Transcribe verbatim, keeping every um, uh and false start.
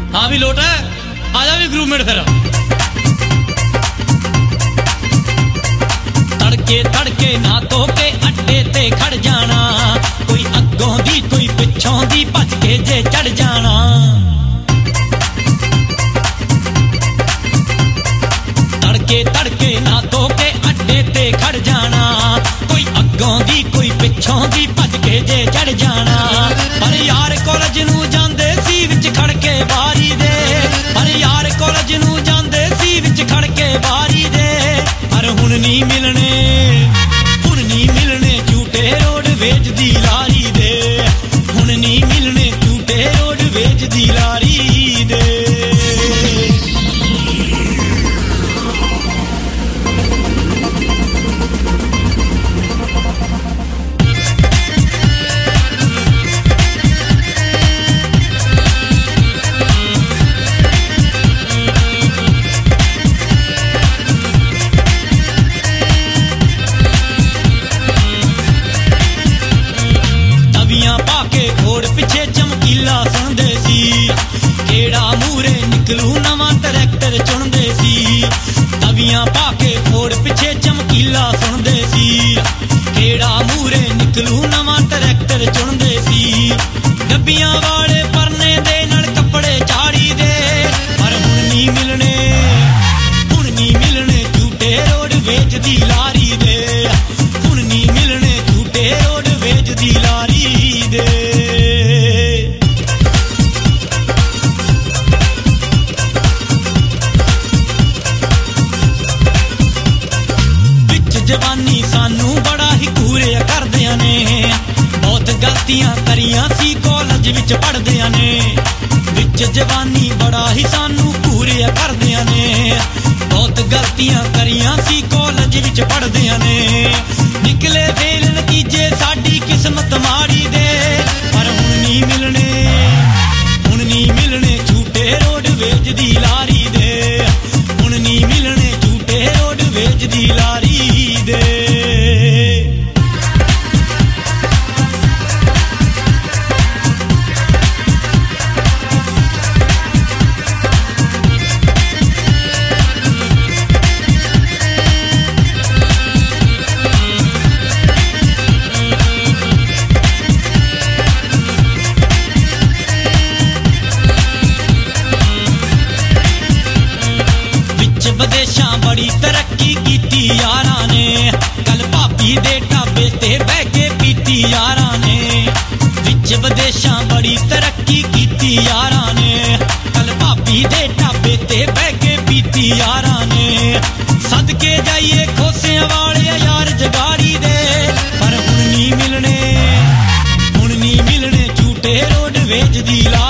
हाँ भी लोट है, आजा भी ग्रूपमेट फिर। तड़के तड़के ना तो के अड्डे ते खड़ जाना, कोई अगों दी कोई पिछों दी भज के जे चढ़ जाना। तड़के तड़के ना तो के अड्डे ते खड़ जाना, कोई अगों दी कोई पिछों दी भज के जे चढ़ जाना। पर यार कॉलेज नू जांदे सी विच खड़ के बारी दे, पर यार कॉलेज नू जांदे सी विच खड़ के बारी दे। पर हुण नहीं मिलने, हुण नहीं मिलने झूठे रोड वेच दी लारी दे, हुण नहीं मिलने झूठे रोड वेच दी लारी दे। पिछे चमकीला सुनदे सी, केड़ा मूरे निकलू नवां ट्रैक्टर चुनदे सी। तवियां पाके फोड़ पिछे चमकीला सुनदे सी, केड़ा मूरे निकलू नवां ट्रैक्टर चुनदे सी। डब्बियां वाले परने दे नाल कपड़े चाड़ी दे, पर हुण नहीं मिलने, हुण नहीं मिलने झूठे रोड वेच दी लारी दे, हुण नहीं मिलने झूठे रोड वेच दी लारी दे। जवानी सानू बड़ा ही कूरिया करदियां ने, बहुत गलतियां करियां सी कॉलेज विच पढ़दियां ने। विच जवानी बड़ा ही सानू कूरिया करदियां ने, बहुत गलतियां करियां सी कॉलेज विच पढ़दियां ने। निकले फेल नतीजे साडी किस्मत माड़ी दे, पर हुण नहीं मिलने, हुण नहीं मिलने झूठे रोड वेच दी लारी दे, हुण नहीं मिलने झूठे रोड वेच दी लारी दे। विदेशां बड़ी तरक्की कीती यारां ने, कल भाभी दे ढाबे ते बह के पीती यारां ने। विच विदेशां बड़ी तरक्की कीती यारां ने, कल भाभी दे ढाबे ते बह के पीती यारां ने। सदके जाइए खोसियां वाले यार जगाड़ी दे, पर हुण नहीं मिलने, हुण नहीं मिलने झूठे रोड वेच दी ला